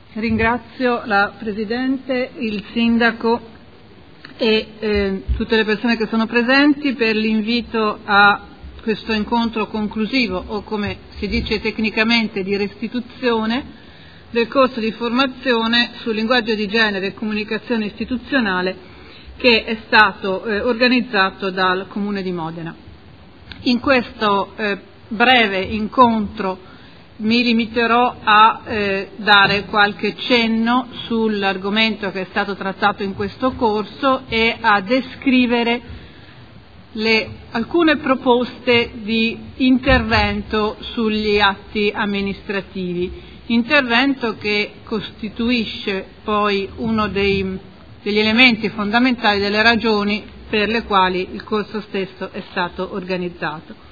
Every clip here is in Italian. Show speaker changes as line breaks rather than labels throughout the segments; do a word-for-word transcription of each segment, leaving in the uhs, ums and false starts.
Ringrazio la Presidente, il Sindaco e eh, tutte le persone che sono presenti per l'invito a questo incontro conclusivo, o come si dice tecnicamente di restituzione, del corso di formazione sul linguaggio di genere e comunicazione istituzionale che è stato eh, organizzato dal Comune di Modena. In questo eh, breve incontro mi limiterò a eh, dare qualche cenno sull'argomento che è stato trattato in questo corso e a descrivere le, alcune proposte di intervento sugli atti amministrativi, intervento che costituisce poi uno dei, degli elementi fondamentali delle ragioni per le quali il corso stesso è stato organizzato.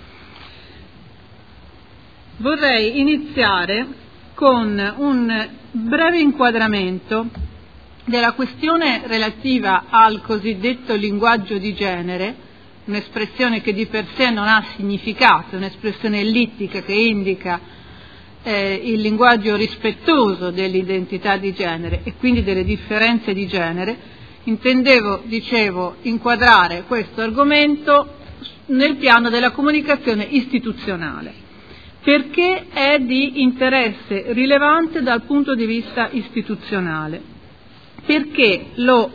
Vorrei iniziare con un breve inquadramento della questione relativa al cosiddetto linguaggio di genere, un'espressione che di per sé non ha significato, un'espressione ellittica che indica eh, il linguaggio rispettoso dell'identità di genere e quindi delle differenze di genere. Intendevo, dicevo, inquadrare questo argomento nel piano della comunicazione istituzionale, perché è di interesse rilevante dal punto di vista istituzionale, perché lo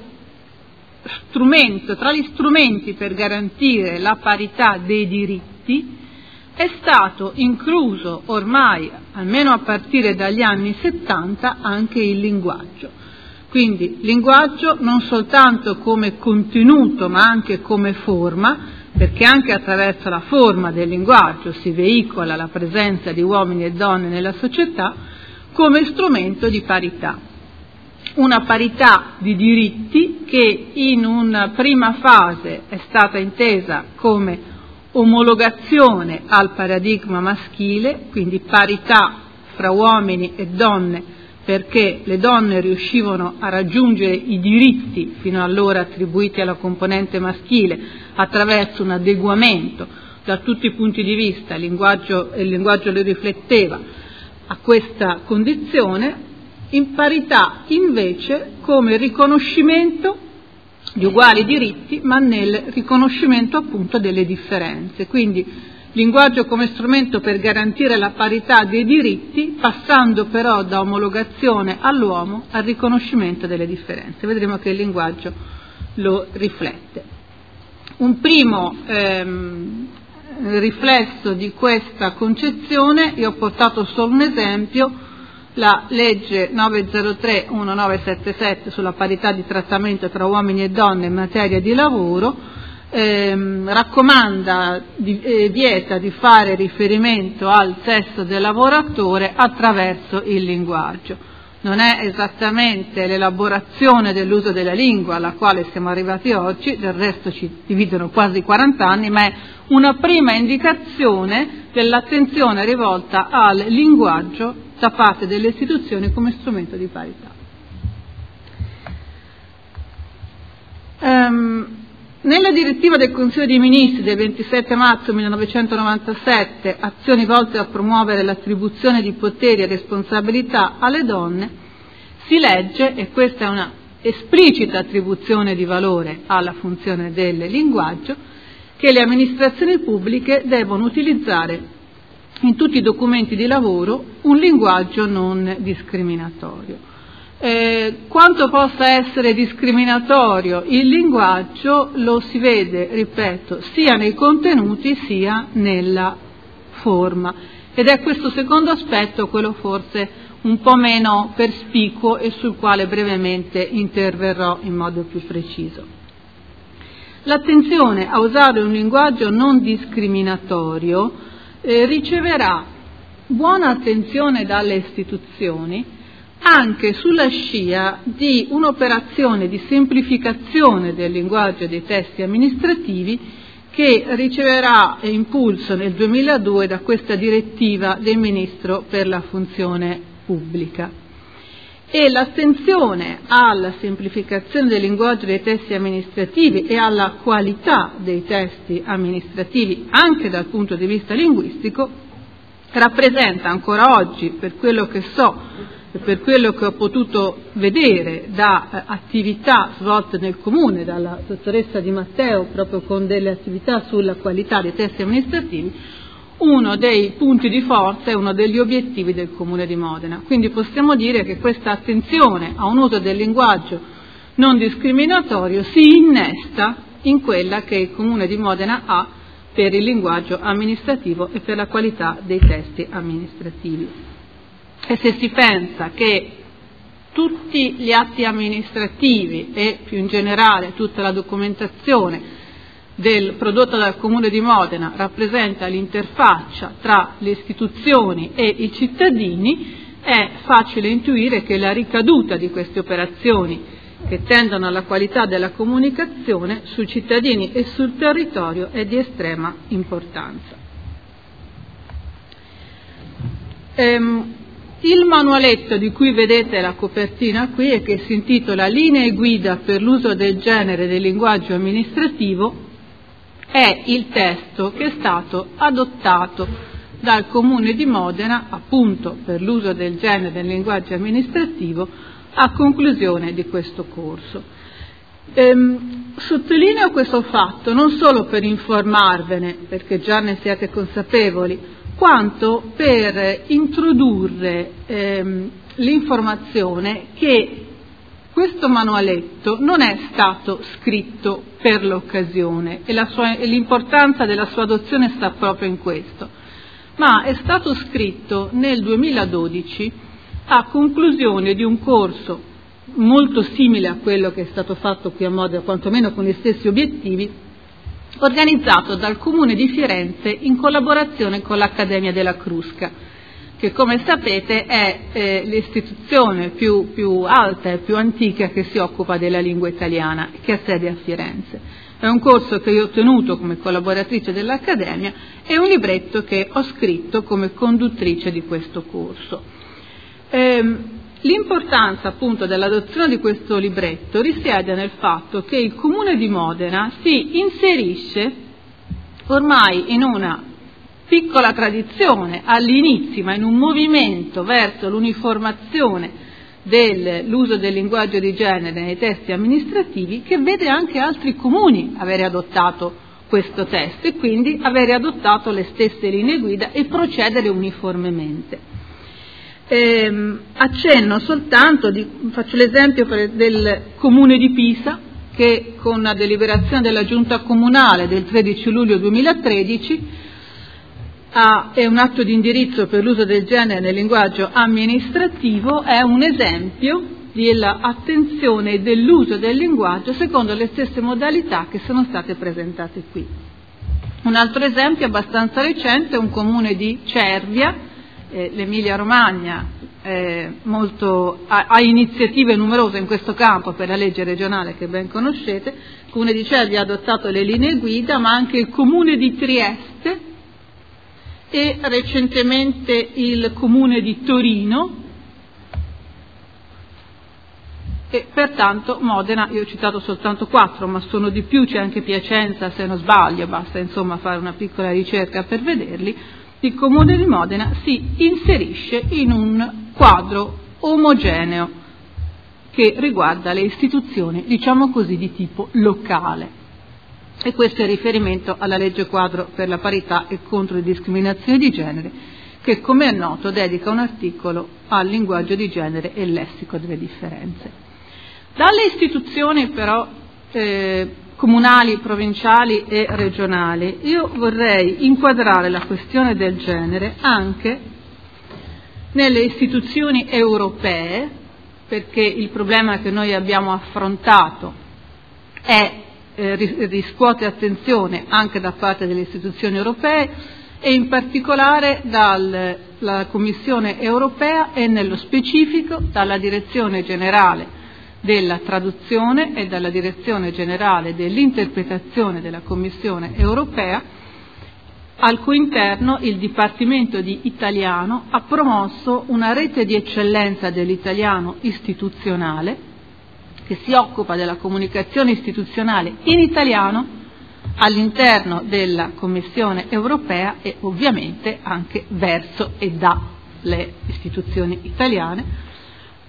strumento, tra gli strumenti per garantire la parità dei diritti, è stato incluso ormai, almeno a partire dagli anni settanta, anche il linguaggio. Quindi linguaggio non soltanto come contenuto ma anche come forma, perché anche attraverso la forma del linguaggio si veicola la presenza di uomini e donne nella società, come strumento di parità. Una parità di diritti che in una prima fase è stata intesa come omologazione al paradigma maschile, quindi parità fra uomini e donne, perché le donne riuscivano a raggiungere i diritti fino allora attribuiti alla componente maschile attraverso un adeguamento da tutti i punti di vista, il linguaggio, il linguaggio lo rifletteva, a questa condizione, in parità invece come riconoscimento di uguali diritti, ma nel riconoscimento appunto delle differenze. Quindi linguaggio come strumento per garantire la parità dei diritti, passando però da omologazione all'uomo al riconoscimento delle differenze. Vedremo che il linguaggio lo riflette. Un primo ehm, riflesso di questa concezione, io ho portato solo un esempio, la legge novecentotre millenovecentosettantasette sulla parità di trattamento tra uomini e donne in materia di lavoro, ehm, raccomanda, di, eh, vieta di fare riferimento al sesso del lavoratore attraverso il linguaggio. Non è esattamente l'elaborazione dell'uso della lingua alla quale siamo arrivati oggi, del resto ci dividono quasi quaranta anni, ma è una prima indicazione dell'attenzione rivolta al linguaggio da parte delle istituzioni come strumento di parità. Um, Nella direttiva del Consiglio dei Ministri del ventisette marzo millenovecentonovantasette, azioni volte a promuovere l'attribuzione di poteri e responsabilità alle donne, si legge, e questa è una esplicita attribuzione di valore alla funzione del linguaggio, che le amministrazioni pubbliche devono utilizzare in tutti i documenti di lavoro un linguaggio non discriminatorio. Eh, quanto possa essere discriminatorio il linguaggio lo si vede, ripeto, sia nei contenuti sia nella forma, ed è questo secondo aspetto quello forse un po' meno perspicuo e sul quale brevemente interverrò in modo più preciso. L'attenzione a usare un linguaggio non discriminatorio eh, riceverà buona attenzione dalle istituzioni anche sulla scia di un'operazione di semplificazione del linguaggio dei testi amministrativi che riceverà impulso nel duemiladue da questa direttiva del Ministro per la funzione pubblica. E l'attenzione alla semplificazione del linguaggio dei testi amministrativi e alla qualità dei testi amministrativi anche dal punto di vista linguistico rappresenta ancora oggi, per quello che so, e per quello che ho potuto vedere da eh, attività svolte nel Comune dalla dottoressa Di Matteo, proprio con delle attività sulla qualità dei testi amministrativi, uno dei punti di forza e uno degli obiettivi del Comune di Modena. Quindi possiamo dire che questa attenzione a un uso del linguaggio non discriminatorio si innesta in quella che il Comune di Modena ha per il linguaggio amministrativo e per la qualità dei testi amministrativi. E se si pensa che tutti gli atti amministrativi e più in generale tutta la documentazione del prodotto dal Comune di Modena rappresenta l'interfaccia tra le istituzioni e i cittadini, è facile intuire che la ricaduta di queste operazioni che tendono alla qualità della comunicazione sui cittadini e sul territorio è di estrema importanza. Ehm, il manualetto di cui vedete la copertina qui e che si intitola Linee guida per l'uso del genere del linguaggio amministrativo è il testo che è stato adottato dal Comune di Modena appunto per l'uso del genere del linguaggio amministrativo a conclusione di questo corso. Ehm, sottolineo questo fatto non solo per informarvene, perché già ne siete consapevoli, quanto per introdurre ehm, l'informazione che questo manualetto non è stato scritto per l'occasione e, la sua, e l'importanza della sua adozione sta proprio in questo, ma è stato scritto nel duemiladodici a conclusione di un corso molto simile a quello che è stato fatto qui a Modena, quantomeno con gli stessi obiettivi, organizzato dal Comune di Firenze in collaborazione con l'Accademia della Crusca, che come sapete è eh, l'istituzione più, più alta e più antica che si occupa della lingua italiana, che ha sede a Firenze. È un corso che io ho tenuto come collaboratrice dell'Accademia e un libretto che ho scritto come conduttrice di questo corso. Ehm, l'importanza appunto dell'adozione di questo libretto risiede nel fatto che il Comune di Modena si inserisce ormai in una piccola tradizione all'inizio, ma in un movimento verso l'uniformazione dell'uso del linguaggio di genere nei testi amministrativi, che vede anche altri comuni avere adottato questo testo e quindi avere adottato le stesse linee guida e procedere uniformemente. Eh, accenno soltanto, di, faccio l'esempio per, del Comune di Pisa, che con una deliberazione della Giunta Comunale del tredici luglio duemilatredici ha, è un atto di indirizzo per l'uso del genere nel linguaggio amministrativo, è un esempio dell'attenzione dell'uso del linguaggio secondo le stesse modalità che sono state presentate qui. Un altro esempio abbastanza recente è un comune di Cervia, eh, l'Emilia Romagna, eh, molto, ha, ha iniziative numerose in questo campo per la legge regionale che ben conoscete. Il comune di Cervia ha adottato le linee guida, ma anche il comune di Trieste e recentemente il comune di Torino. E pertanto Modena, io ho citato soltanto quattro, ma sono di più, c'è anche Piacenza se non sbaglio, basta insomma fare una piccola ricerca per vederli. Il Comune di Modena si inserisce in un quadro omogeneo che riguarda le istituzioni, diciamo così, di tipo locale. E questo è riferimento alla legge quadro per la parità e contro le discriminazioni di genere, che come è noto dedica un articolo al linguaggio di genere e il lessico delle differenze. Dalle istituzioni però eh, comunali, provinciali e regionali, io vorrei inquadrare la questione del genere anche nelle istituzioni europee, perché il problema che noi abbiamo affrontato è, eh, riscuote attenzione anche da parte delle istituzioni europee e in particolare dalla Commissione europea e nello specifico dalla Direzione Generale della traduzione e dalla Direzione Generale dell'Interpretazione della Commissione Europea, al cui interno il Dipartimento di Italiano ha promosso una rete di eccellenza dell'italiano istituzionale che si occupa della comunicazione istituzionale in italiano all'interno della Commissione Europea e ovviamente anche verso e dalle istituzioni italiane,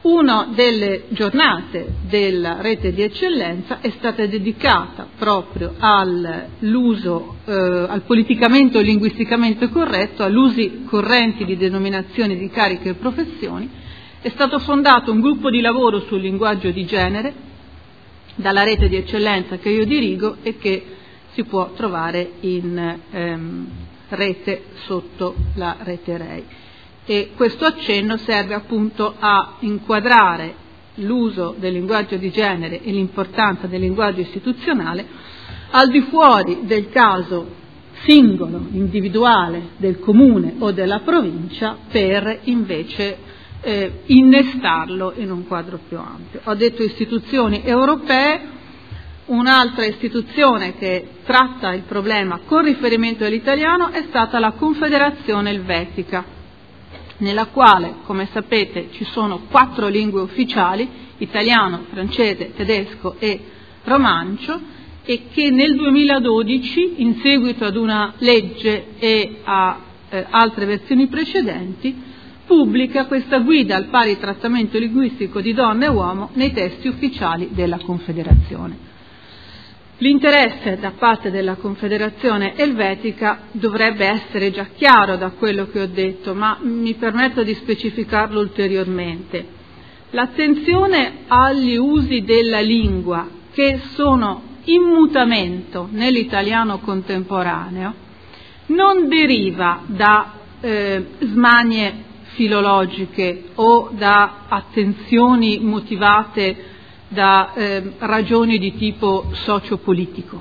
Una delle giornate della rete di eccellenza è stata dedicata proprio all'uso, eh, al politicamente o linguisticamente corretto, all'usi correnti di denominazioni di cariche e professioni. È stato fondato un gruppo di lavoro sul linguaggio di genere dalla rete di eccellenza che io dirigo e che si può trovare in ehm, rete sotto la rete Rei. E questo accenno serve appunto a inquadrare l'uso del linguaggio di genere e l'importanza del linguaggio istituzionale al di fuori del caso singolo, individuale, del comune o della provincia, per invece eh, innestarlo in un quadro più ampio. Ho detto istituzioni europee. Un'altra istituzione che tratta il problema con riferimento all'italiano è stata la Confederazione Elvetica, nella quale, come sapete, ci sono quattro lingue ufficiali, italiano, francese, tedesco e romancio, e che nel duemiladodici, in seguito ad una legge e a eh, altre versioni precedenti, pubblica questa guida al pari trattamento linguistico di donna e uomo nei testi ufficiali della Confederazione. L'interesse da parte della Confederazione Elvetica dovrebbe essere già chiaro da quello che ho detto, ma mi permetto di specificarlo ulteriormente. L'attenzione agli usi della lingua che sono in mutamento nell'italiano contemporaneo non deriva da eh, smanie filologiche o da attenzioni motivate da eh, ragioni di tipo sociopolitico.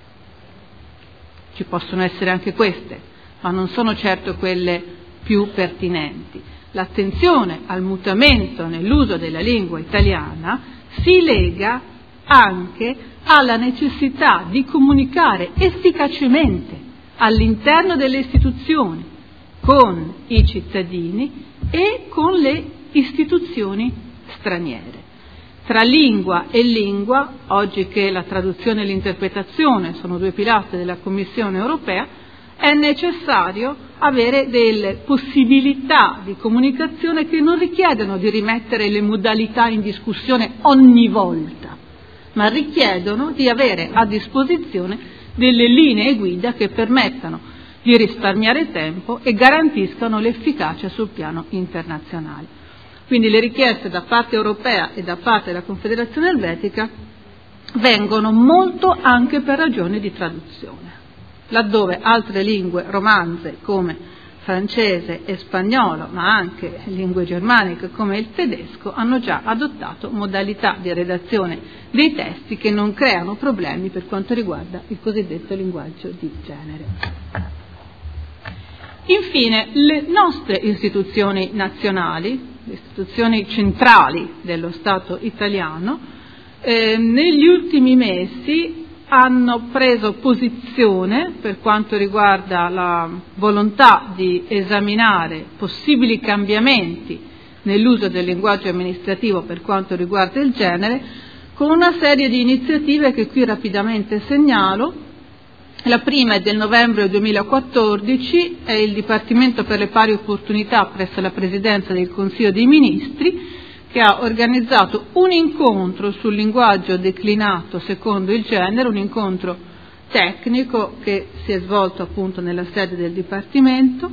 Ci possono essere anche queste, ma non sono certo quelle più pertinenti. L'attenzione al mutamento nell'uso della lingua italiana si lega anche alla necessità di comunicare efficacemente all'interno delle istituzioni con i cittadini e con le istituzioni straniere. Tra lingua e lingua, oggi che la traduzione e l'interpretazione sono due pilastri della Commissione europea, è necessario avere delle possibilità di comunicazione che non richiedono di rimettere le modalità in discussione ogni volta, ma richiedono di avere a disposizione delle linee guida che permettano di risparmiare tempo e garantiscano l'efficacia sul piano internazionale. Quindi le richieste da parte europea e da parte della Confederazione Elvetica vengono molto anche per ragioni di traduzione, laddove altre lingue romanze come francese e spagnolo, ma anche lingue germaniche come il tedesco, hanno già adottato modalità di redazione dei testi che non creano problemi per quanto riguarda il cosiddetto linguaggio di genere. Infine, le nostre istituzioni nazionali, le istituzioni centrali dello Stato italiano, eh, negli ultimi mesi hanno preso posizione per quanto riguarda la volontà di esaminare possibili cambiamenti nell'uso del linguaggio amministrativo per quanto riguarda il genere, con una serie di iniziative che qui rapidamente segnalo. La prima è del novembre duemilaquattordici, è il Dipartimento per le pari opportunità presso la Presidenza del Consiglio dei Ministri, che ha organizzato un incontro sul linguaggio declinato secondo il genere, un incontro tecnico che si è svolto appunto nella sede del Dipartimento.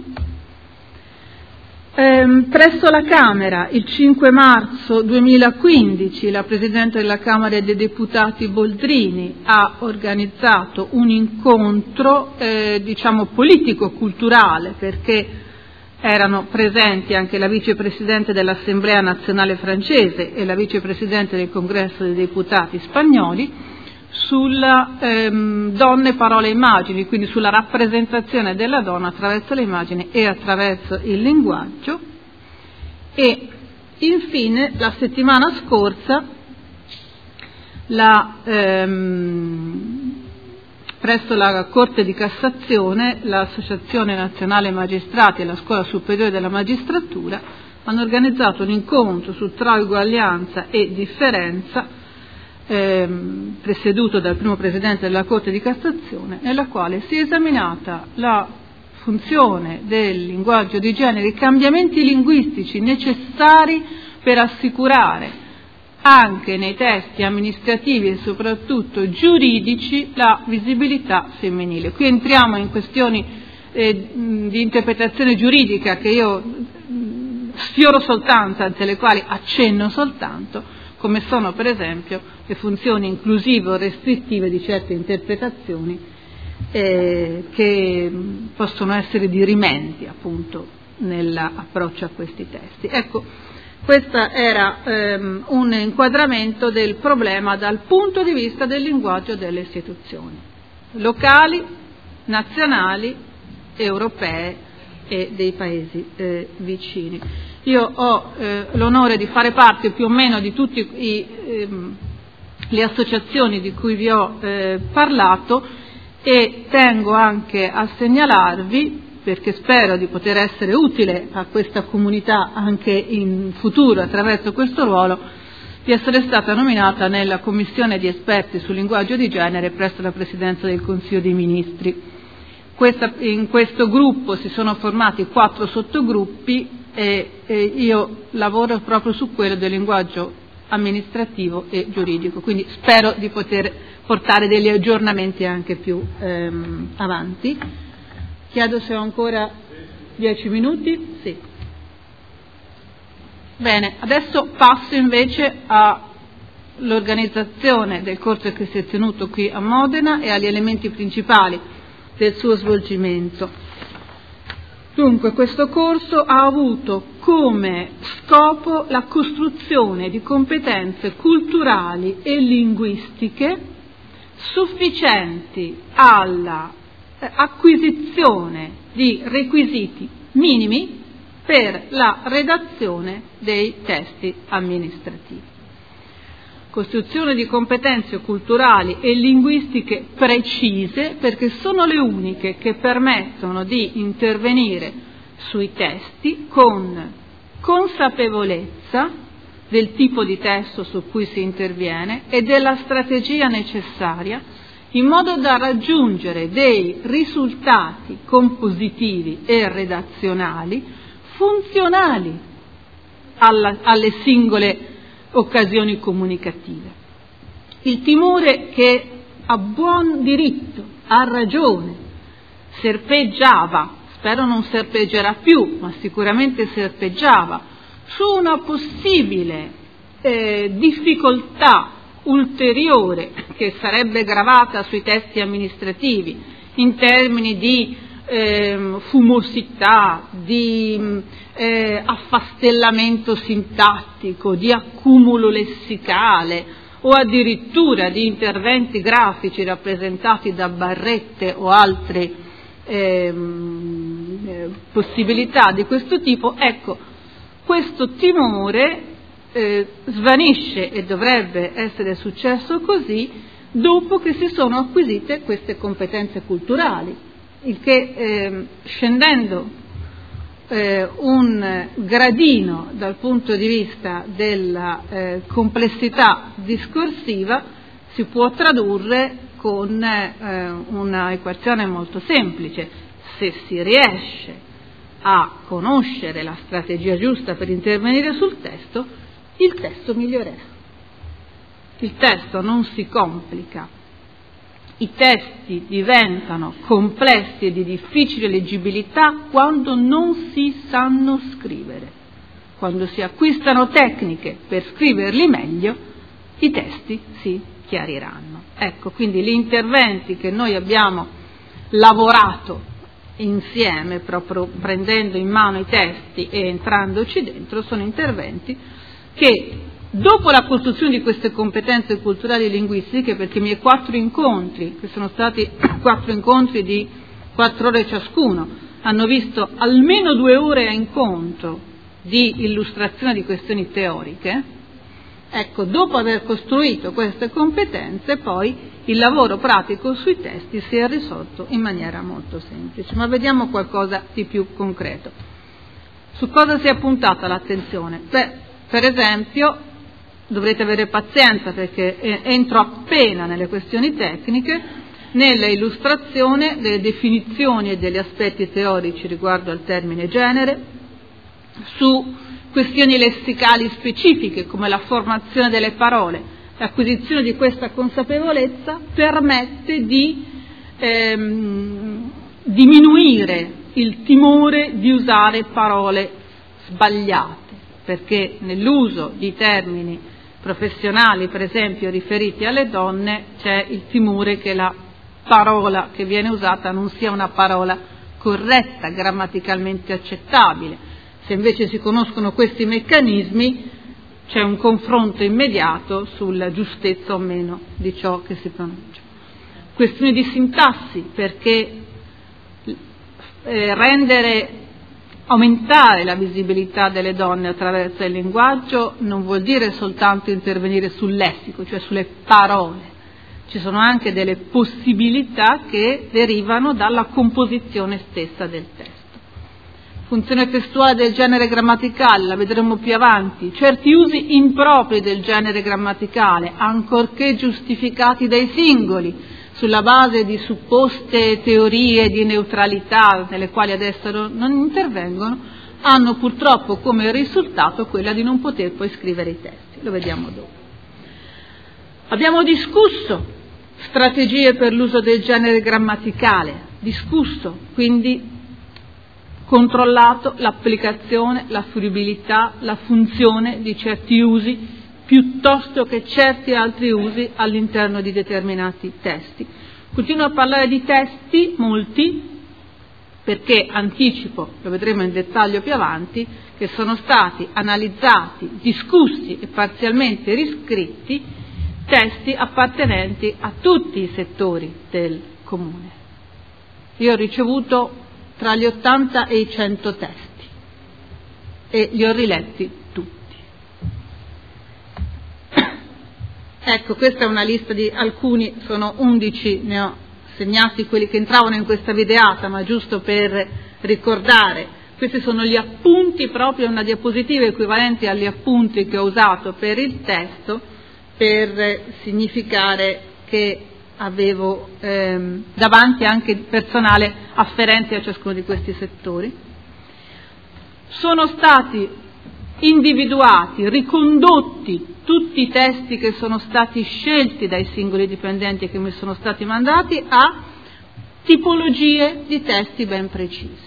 Ehm, presso la Camera, il cinque marzo duemilaquindici, la Presidente della Camera dei Deputati Boldrini ha organizzato un incontro eh, diciamo politico-culturale, perché erano presenti anche la Vicepresidente dell'Assemblea Nazionale francese e la Vicepresidente del Congresso dei Deputati spagnoli, sulla ehm, donne, parole e immagini, quindi sulla rappresentazione della donna attraverso le immagini e attraverso il linguaggio. E infine la settimana scorsa la, ehm, presso la Corte di Cassazione l'Associazione Nazionale Magistrati e la Scuola Superiore della Magistratura hanno organizzato un incontro su trauguaglianza e differenza, Ehm, presieduto dal primo Presidente della Corte di Cassazione, nella quale si è esaminata la funzione del linguaggio di genere, i cambiamenti linguistici necessari per assicurare anche nei testi amministrativi e soprattutto giuridici la visibilità femminile. Qui entriamo in questioni eh, di interpretazione giuridica che io sfioro soltanto, anzi alle quali accenno soltanto, come sono per esempio le funzioni inclusive o restrittive di certe interpretazioni eh, che possono essere dirimenti appunto nell'approccio a questi testi. Ecco, questo era ehm, un inquadramento del problema dal punto di vista del linguaggio delle istituzioni locali, nazionali, europee e dei paesi eh, vicini. Io ho eh, l'onore di fare parte più o meno di tutte ehm, le associazioni di cui vi ho eh, parlato e tengo anche a segnalarvi, perché spero di poter essere utile a questa comunità anche in futuro attraverso questo ruolo, di essere stata nominata nella commissione di esperti sul linguaggio di genere presso la Presidenza del Consiglio dei Ministri. Questa, in questo gruppo si sono formati quattro sottogruppi e, e io lavoro proprio su quello del linguaggio amministrativo e giuridico, quindi spero di poter portare degli aggiornamenti anche più ehm, avanti. Chiedo se ho ancora dieci minuti. Sì. Bene, adesso passo invece all'organizzazione del corso che si è tenuto qui a Modena e agli elementi principali del suo svolgimento. Dunque, questo corso ha avuto come scopo la costruzione di competenze culturali e linguistiche sufficienti alla acquisizione di requisiti minimi per la redazione dei testi amministrativi. Costruzione di competenze culturali e linguistiche precise, perché sono le uniche che permettono di intervenire sui testi con consapevolezza del tipo di testo su cui si interviene e della strategia necessaria in modo da raggiungere dei risultati compositivi e redazionali funzionali alla, alle singole occasioni comunicative. Il timore che a buon diritto, a ragione, serpeggiava, spero non serpeggerà più, ma sicuramente serpeggiava, su una possibile eh, difficoltà ulteriore che sarebbe gravata sui testi amministrativi in termini di eh, fumosità, di eh, affastellamento sintattico, di accumulo lessicale o addirittura di interventi grafici rappresentati da barrette o altre eh, possibilità di questo tipo. Ecco, questo timore Eh, svanisce, e dovrebbe essere successo così, dopo che si sono acquisite queste competenze culturali, il che eh, scendendo eh, un gradino dal punto di vista della eh, complessità discorsiva si può tradurre con eh, una equazione molto semplice: se si riesce a conoscere la strategia giusta per intervenire sul testo, il testo migliorerà. Il testo non si complica, i testi diventano complessi e di difficile leggibilità quando non si sanno scrivere. Quando si acquistano tecniche per scriverli meglio, i testi si chiariranno. Ecco, quindi gli interventi che noi abbiamo lavorato insieme, proprio prendendo in mano i testi e entrandoci dentro, sono interventi che dopo la costruzione di queste competenze culturali e linguistiche, perché i miei quattro incontri, che sono stati quattro incontri di quattro ore ciascuno, hanno visto almeno due ore a incontro di illustrazione di questioni teoriche, ecco, dopo aver costruito queste competenze, poi il lavoro pratico sui testi si è risolto in maniera molto semplice. Ma vediamo qualcosa di più concreto. Su cosa si è puntata l'attenzione? Beh, per esempio, dovrete avere pazienza perché entro appena nelle questioni tecniche, nella illustrazione delle definizioni e degli aspetti teorici riguardo al termine genere, su questioni lessicali specifiche come la formazione delle parole. L'acquisizione di questa consapevolezza permette di ehm, diminuire il timore di usare parole sbagliate, perché nell'uso di termini professionali, per esempio riferiti alle donne, c'è il timore che la parola che viene usata non sia una parola corretta, grammaticalmente accettabile. Se invece si conoscono questi meccanismi, c'è un confronto immediato sulla giustezza o meno di ciò che si pronuncia. Questione di sintassi, perché eh, rendere, aumentare la visibilità delle donne attraverso il linguaggio non vuol dire soltanto intervenire sul lessico, cioè sulle parole. Ci sono anche delle possibilità che derivano dalla composizione stessa del testo. Funzione testuale del genere grammaticale, la vedremo più avanti, certi usi impropri del genere grammaticale, ancorché giustificati dai singoli, sulla base di supposte teorie di neutralità nelle quali adesso non intervengono, hanno purtroppo come risultato quella di non poter poi scrivere i testi. Lo vediamo dopo. Abbiamo discusso strategie per l'uso del genere grammaticale, discusso, quindi controllato l'applicazione, la fruibilità, la funzione di certi usi piuttosto che certi altri usi all'interno di determinati testi. Continuo a parlare di testi, molti, perché anticipo, lo vedremo in dettaglio più avanti, che sono stati analizzati, discussi e parzialmente riscritti testi appartenenti a tutti i settori del comune. Io ho ricevuto tra gli ottanta e i cento testi e li ho riletti tutti. Ecco, questa è una lista di alcuni, sono undici, ne ho segnati quelli che entravano in questa videata, ma giusto per ricordare, questi sono gli appunti, proprio una diapositiva equivalente agli appunti che ho usato per il testo, per significare che avevo ehm, davanti anche personale afferente a ciascuno di questi settori. Sono stati individuati, ricondotti tutti i testi che sono stati scelti dai singoli dipendenti che mi sono stati mandati a tipologie di testi ben precisi.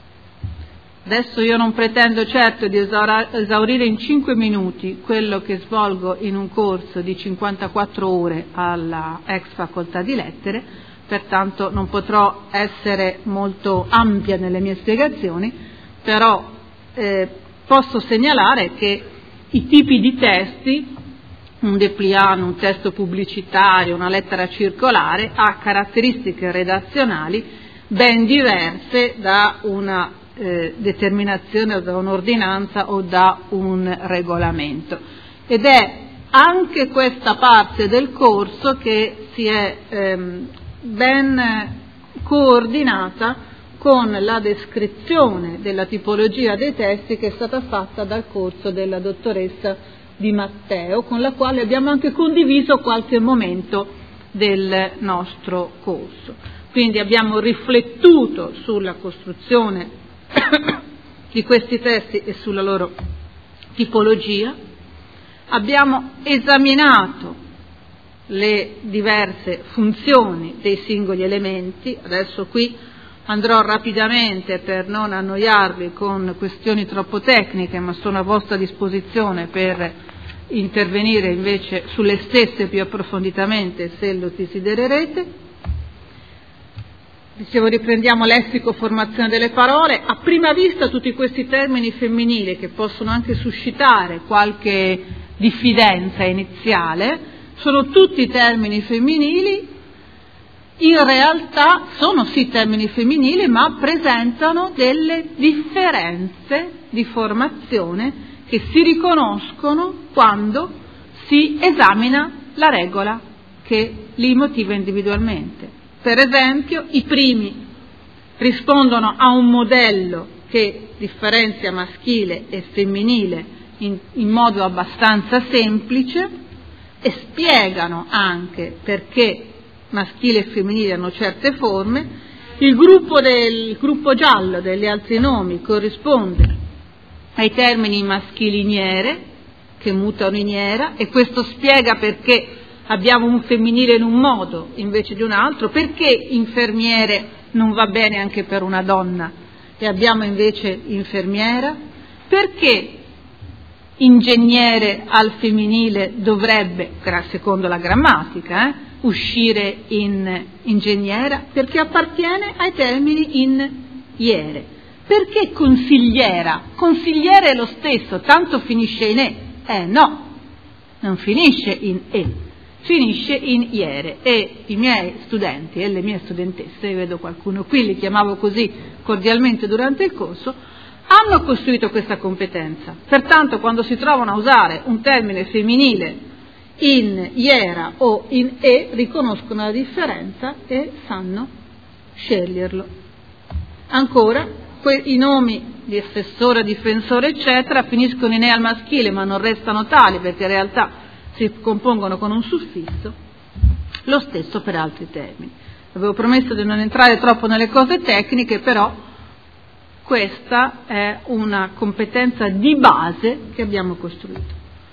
Adesso io non pretendo certo di esaurire in cinque minuti quello che svolgo in un corso di cinquantaquattro ore alla ex facoltà di lettere, pertanto non potrò essere molto ampia nelle mie spiegazioni, però eh, posso segnalare che i tipi di testi, un dépliant, un testo pubblicitario, una lettera circolare, ha caratteristiche redazionali ben diverse da una eh, determinazione o da un'ordinanza o da un regolamento. Ed è anche questa parte del corso che si è ehm, ben coordinata con la descrizione della tipologia dei testi che è stata fatta dal corso della dottoressa Di Matteo, con la quale abbiamo anche condiviso qualche momento del nostro corso. Quindi abbiamo riflettuto sulla costruzione di questi testi e sulla loro tipologia, abbiamo esaminato le diverse funzioni dei singoli elementi. Adesso qui andrò rapidamente per non annoiarvi con questioni troppo tecniche, ma sono a vostra disposizione per intervenire invece sulle stesse più approfonditamente se lo desidererete. Dicevo, riprendiamo lessico, formazione delle parole. A prima vista tutti questi termini femminili, che possono anche suscitare qualche diffidenza iniziale, sono tutti termini femminili. In realtà sono sì termini femminili, ma presentano delle differenze di formazione che si riconoscono quando si esamina la regola che li motiva individualmente. Per esempio, i primi rispondono a un modello che differenzia maschile e femminile in, in modo abbastanza semplice e spiegano anche perché maschile e femminile hanno certe forme. Il gruppo, del, il gruppo giallo degli altri nomi corrisponde ai termini maschili iniere, che mutano in iera, e questo spiega perché abbiamo un femminile in un modo invece di un altro, perché infermiere non va bene anche per una donna e abbiamo invece infermiera, perché ingegnere al femminile dovrebbe, secondo la grammatica, eh, uscire in ingegnera, perché appartiene ai termini in iere. Perché consigliera? Consigliere è lo stesso, tanto finisce in e. Eh no, non finisce in e, finisce in iere, e i miei studenti e le mie studentesse, vedo qualcuno qui, li chiamavo così cordialmente durante il corso, hanno costruito questa competenza. Pertanto quando si trovano a usare un termine femminile in iera o in e, riconoscono la differenza e sanno sceglierlo. Ancora, que- i nomi di assessore, difensore, eccetera, finiscono in e al maschile, ma non restano tali perché in realtà si compongono con un suffisso. Lo stesso per altri termini. Avevo promesso di non entrare troppo nelle cose tecniche, però questa è una competenza di base che abbiamo costruito.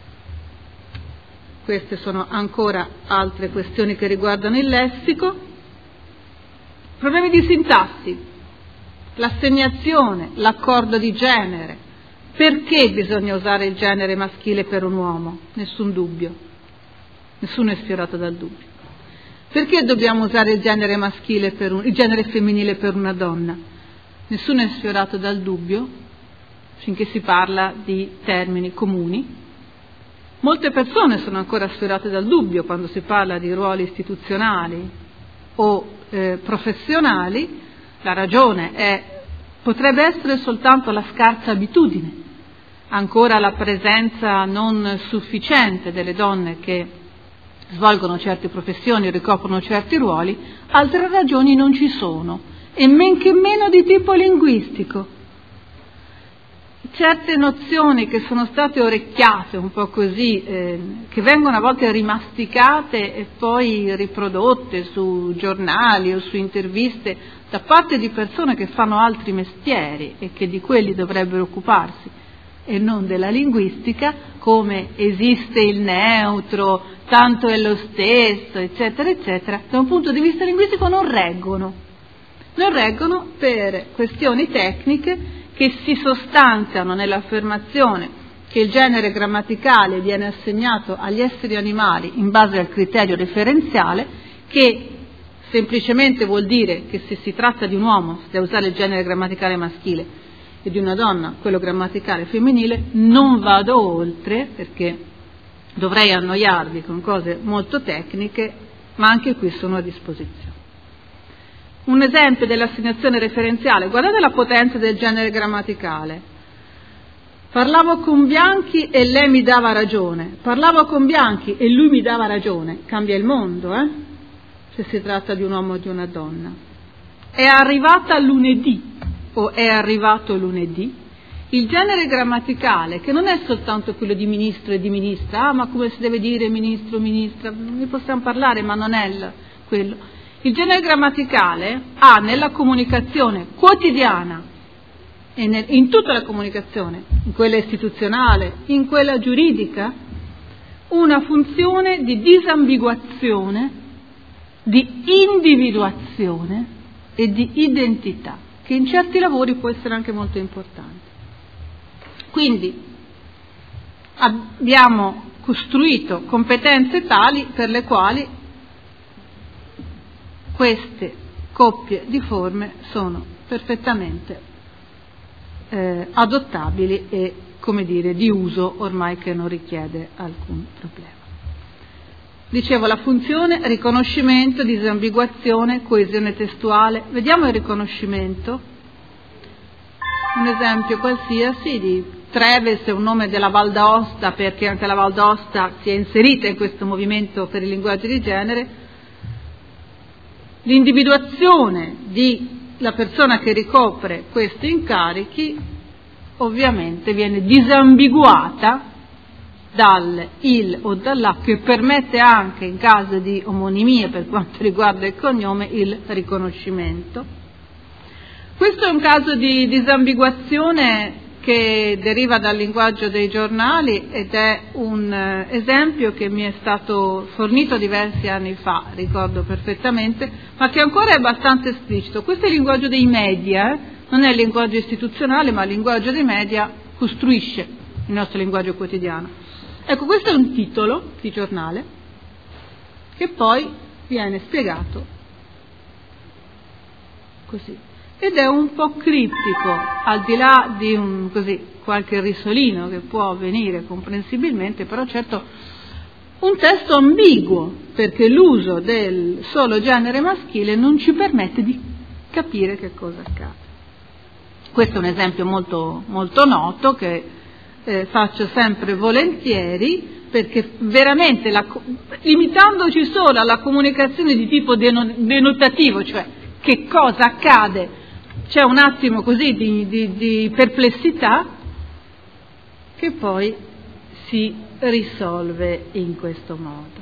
Queste sono ancora altre questioni che riguardano il lessico. Problemi di sintassi. L'assegnazione, l'accordo di genere. Perché bisogna usare il genere maschile per un uomo? Nessun dubbio. Nessuno è sfiorato dal dubbio. Perché dobbiamo usare il genere maschile per un, il genere femminile per una donna? Nessuno è sfiorato dal dubbio finché si parla di termini comuni. Molte persone sono ancora sfiorate dal dubbio quando si parla di ruoli istituzionali o eh, professionali. La ragione è, potrebbe essere soltanto la scarsa abitudine, ancora la presenza non sufficiente delle donne che svolgono certe professioni o ricoprono certi ruoli. Altre ragioni non ci sono, e men che meno di tipo linguistico. Certe nozioni che sono state orecchiate un po' così, eh, che vengono a volte rimasticate e poi riprodotte su giornali o su interviste da parte di persone che fanno altri mestieri e che di quelli dovrebbero occuparsi e non della linguistica, come esiste il neutro, tanto è lo stesso, eccetera, eccetera, da un punto di vista linguistico non reggono. Non reggono per questioni tecniche che si sostanziano nell'affermazione che il genere grammaticale viene assegnato agli esseri animali in base al criterio referenziale, che semplicemente vuol dire che se si tratta di un uomo si deve usare il genere grammaticale maschile e di una donna quello grammaticale femminile. Non vado oltre perché dovrei annoiarvi con cose molto tecniche, ma anche qui sono a disposizione. Un esempio dell'assegnazione referenziale: guardate la potenza del genere grammaticale. Parlavo con Bianchi e lei mi dava ragione, parlavo con Bianchi e lui mi dava ragione. Cambia il mondo, eh? Se si tratta di un uomo o di una donna. È arrivata lunedì o è arrivato lunedì. Il genere grammaticale, che non è soltanto quello di ministro e di ministra, ah ma come si deve dire ministro, ministra, ne possiamo parlare, ma non è il, quello. Il genere grammaticale ha nella comunicazione quotidiana e nel, in tutta la comunicazione, in quella istituzionale, in quella giuridica, una funzione di disambiguazione, di individuazione e di identità, che in certi lavori può essere anche molto importante. Quindi abbiamo costruito competenze tali per le quali queste coppie di forme sono perfettamente eh, adottabili e, come dire, di uso ormai che non richiede alcun problema. Dicevo, la funzione riconoscimento, disambiguazione, coesione testuale. Vediamo il riconoscimento. Un esempio qualsiasi di Treves è un nome della Val d'Aosta, perché anche la Val d'Aosta si è inserita in questo movimento per il linguaggio di genere. L'individuazione della persona che ricopre questi incarichi ovviamente viene disambiguata dal il o dall'la, che permette anche, in caso di omonimia per quanto riguarda il cognome, il riconoscimento. Questo è un caso di disambiguazione che deriva dal linguaggio dei giornali ed è un eh, esempio che mi è stato fornito diversi anni fa, ricordo perfettamente, ma che ancora è abbastanza esplicito. Questo è il linguaggio dei media, eh? Non è il linguaggio istituzionale, ma il linguaggio dei media costruisce il nostro linguaggio quotidiano. Ecco, questo è un titolo di giornale che poi viene spiegato così. Ed è un po' criptico, al di là di un, così, qualche risolino che può avvenire comprensibilmente, però certo un testo ambiguo, perché l'uso del solo genere maschile non ci permette di capire che cosa accade. Questo è un esempio molto, molto noto che eh, faccio sempre volentieri, perché veramente, la, limitandoci solo alla comunicazione di tipo denotativo, cioè che cosa accade, c'è un attimo così di, di, di perplessità che poi si risolve in questo modo.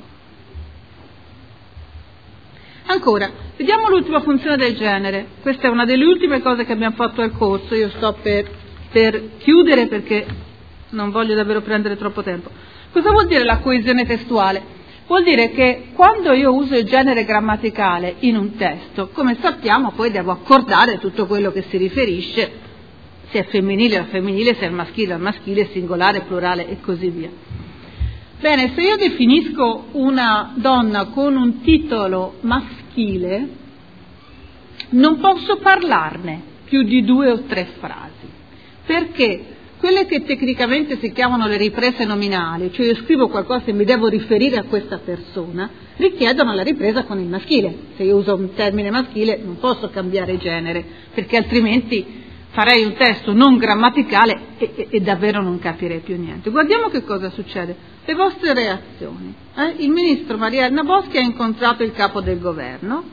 Ancora, vediamo l'ultima funzione del genere. Questa è una delle ultime cose che abbiamo fatto al corso, io sto per, per chiudere perché non voglio davvero prendere troppo tempo. Cosa vuol dire la coesione testuale? Vuol dire che quando io uso il genere grammaticale in un testo, come sappiamo, poi devo accordare tutto quello che si riferisce, se è femminile al femminile, se è maschile al maschile, singolare, plurale e così via. Bene, se io definisco una donna con un titolo maschile, non posso parlarne più di due o tre frasi, perché quelle che tecnicamente si chiamano le riprese nominali, cioè io scrivo qualcosa e mi devo riferire a questa persona, richiedono la ripresa con il maschile. Se io uso un termine maschile non posso cambiare genere, perché altrimenti farei un testo non grammaticale e, e, e davvero non capirei più niente. Guardiamo che cosa succede. Le vostre reazioni. Eh? Il ministro Maria Elena Boschi ha incontrato il capo del governo,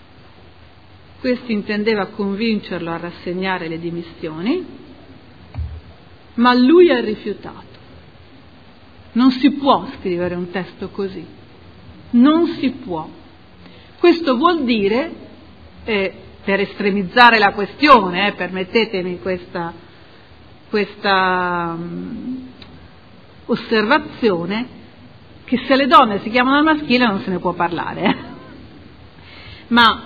questo intendeva convincerlo a rassegnare le dimissioni, ma lui ha rifiutato. Non si può scrivere un testo così, non si può. Questo vuol dire, eh, per estremizzare la questione, eh, permettetemi questa, questa um, osservazione, che se le donne si chiamano al maschile non se ne può parlare. Eh. Ma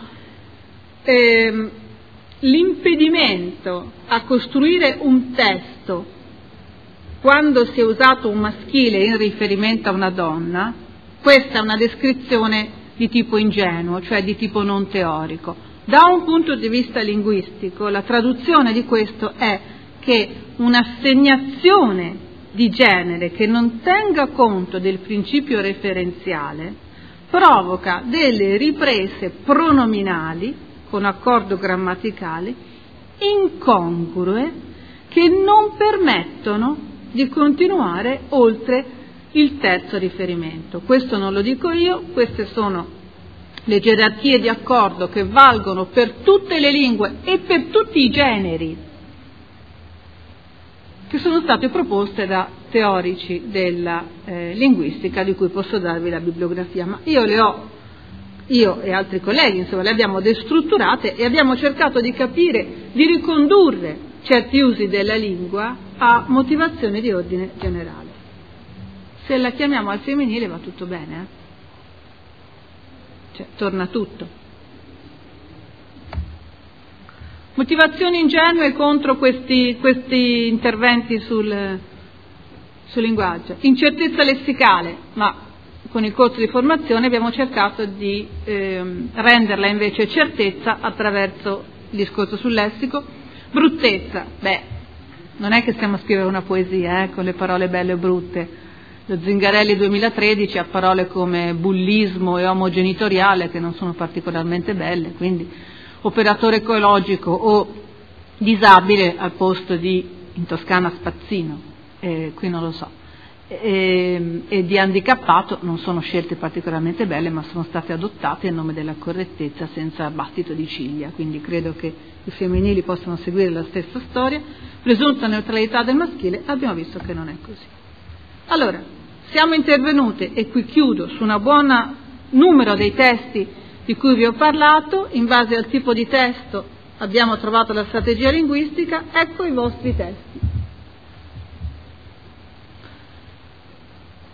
ehm, l'impedimento a costruire un testo quando si è usato un maschile in riferimento a una donna, questa è una descrizione di tipo ingenuo, cioè di tipo non teorico. Da un punto di vista linguistico, la traduzione di questo è che un'assegnazione di genere che non tenga conto del principio referenziale provoca delle riprese pronominali con accordo grammaticale incongrue che non permettono di continuare oltre il terzo riferimento. Questo non lo dico io, queste sono le gerarchie di accordo che valgono per tutte le lingue e per tutti i generi, che sono state proposte da teorici della eh, linguistica, di cui posso darvi la bibliografia, ma io le ho, io e altri colleghi, insomma, le abbiamo destrutturate e abbiamo cercato di capire, di ricondurre certi usi della lingua a motivazioni di ordine generale. Se la chiamiamo al femminile va tutto bene, eh? Cioè, torna tutto. Motivazioni ingenue contro questi, questi interventi sul, sul linguaggio. Incertezza lessicale, ma con il corso di formazione abbiamo cercato di ehm, renderla invece certezza attraverso il discorso sul lessico. Bruttezza, beh, non è che stiamo a scrivere una poesia eh, con le parole belle e brutte. Lo Zingarelli duemilatredici ha parole come bullismo e omogenitoriale che non sono particolarmente belle, quindi operatore ecologico o disabile al posto di, in Toscana, spazzino, eh, qui non lo so, e, e di handicappato non sono scelte particolarmente belle, ma sono state adottate in nome della correttezza senza battito di ciglia, quindi credo che i femminili possano seguire la stessa storia. Presunta neutralità del maschile, abbiamo visto che non è così. Allora, siamo intervenute, e qui chiudo, su una buona numero dei testi di cui vi ho parlato. In base al tipo di testo abbiamo trovato la strategia linguistica. Ecco i vostri testi.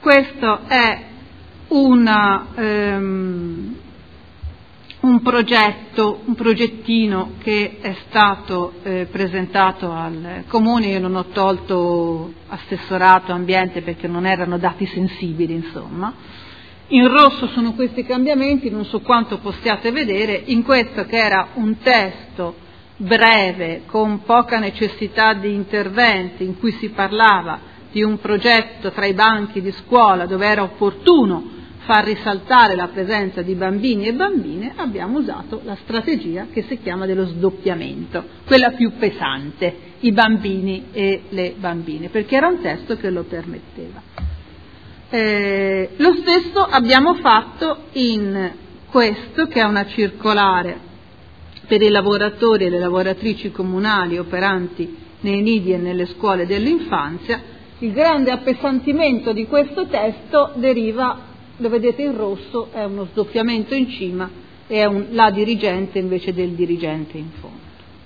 questo è una, um, un progetto, un progettino che è stato eh, presentato al Comune. Io non ho tolto assessorato, ambiente, perché non erano dati sensibili, insomma. In rosso sono questi cambiamenti, non so quanto possiate vedere. In questo, che era un testo breve, con poca necessità di interventi, in cui si parlava di un progetto tra i banchi di scuola dove era opportuno far risaltare la presenza di bambini e bambine, abbiamo usato la strategia che si chiama dello sdoppiamento, quella più pesante, i bambini e le bambine, perché era un testo che lo permetteva. Eh, lo stesso abbiamo fatto in questo, che è una circolare per i lavoratori e le lavoratrici comunali operanti nei nidi e nelle scuole dell'infanzia. Il grande appesantimento di questo testo deriva, lo vedete in rosso, è uno sdoppiamento in cima e è un la dirigente invece del dirigente in fondo.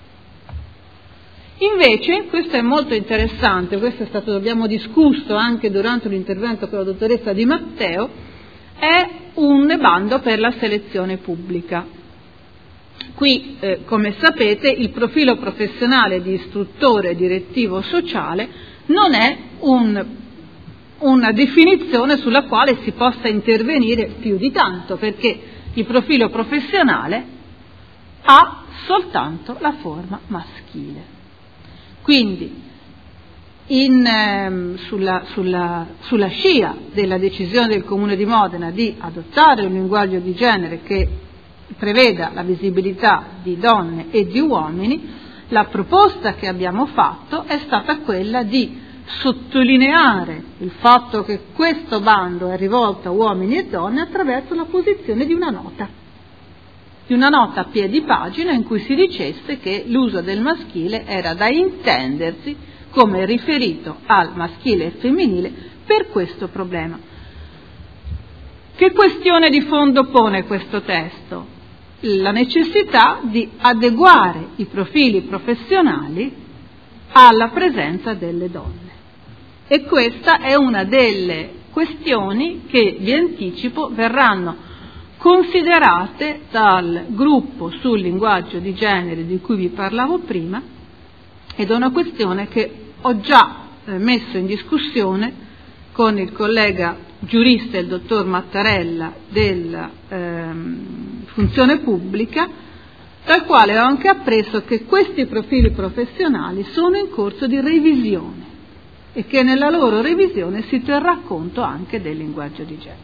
Invece, questo è molto interessante, questo è stato, abbiamo discusso anche durante l'intervento con la dottoressa Di Matteo, è un bando per la selezione pubblica. Qui, eh, come sapete, il profilo professionale di istruttore direttivo sociale non è un, una definizione sulla quale si possa intervenire più di tanto, perché il profilo professionale ha soltanto la forma maschile. Quindi, in, ehm, sulla, sulla, sulla scia della decisione del Comune di Modena di adottare un linguaggio di genere che preveda la visibilità di donne e di uomini, la proposta che abbiamo fatto è stata quella di sottolineare il fatto che questo bando è rivolto a uomini e donne attraverso la posizione di una nota, di una nota a piedi pagina in cui si dicesse che l'uso del maschile era da intendersi come riferito al maschile e femminile per questo problema. Che questione di fondo pone questo testo? La necessità di adeguare i profili professionali alla presenza delle donne. E questa è una delle questioni che, vi anticipo, verranno considerate dal gruppo sul linguaggio di genere di cui vi parlavo prima, ed è una questione che ho già eh, messo in discussione con il collega giurista, il dottor Mattarella, della ehm, funzione pubblica, dal quale ho anche appreso che questi profili professionali sono in corso di revisione e che nella loro revisione si terrà conto anche del linguaggio di genere.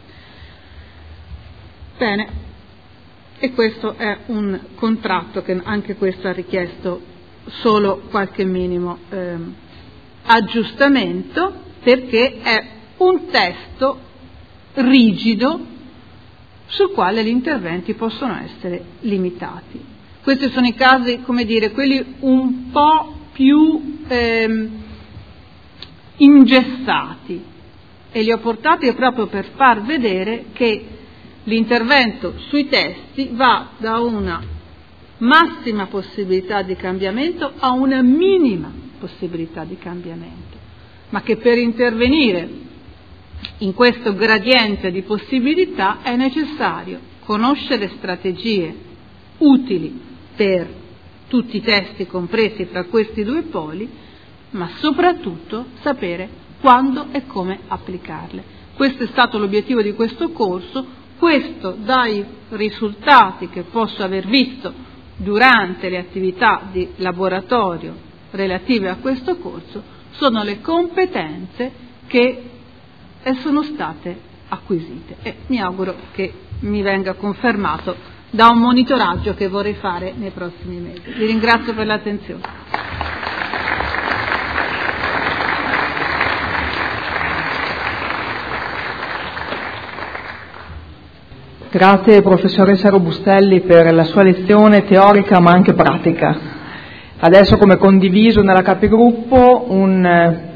Bene, e questo è un contratto che anche questo ha richiesto solo qualche minimo eh, aggiustamento, perché è un testo rigido sul quale gli interventi possono essere limitati. Questi sono i casi, come dire, quelli un po' più eh, ingessati, e li ho portati proprio per far vedere che l'intervento sui testi va da una massima possibilità di cambiamento a una minima possibilità di cambiamento, ma che per intervenire in questo gradiente di possibilità è necessario conoscere strategie utili per tutti i testi compresi tra questi due poli, ma soprattutto sapere quando e come applicarle. Questo è stato l'obiettivo di questo corso. Questo, dai risultati che posso aver visto durante le attività di laboratorio relative a questo corso, sono le competenze che sono state acquisite, e mi auguro che mi venga confermato da un monitoraggio che vorrei fare nei prossimi mesi. Vi ringrazio per l'attenzione.
Grazie professoressa Robustelli per la sua lezione teorica ma anche pratica. Adesso, come condiviso nella capigruppo, un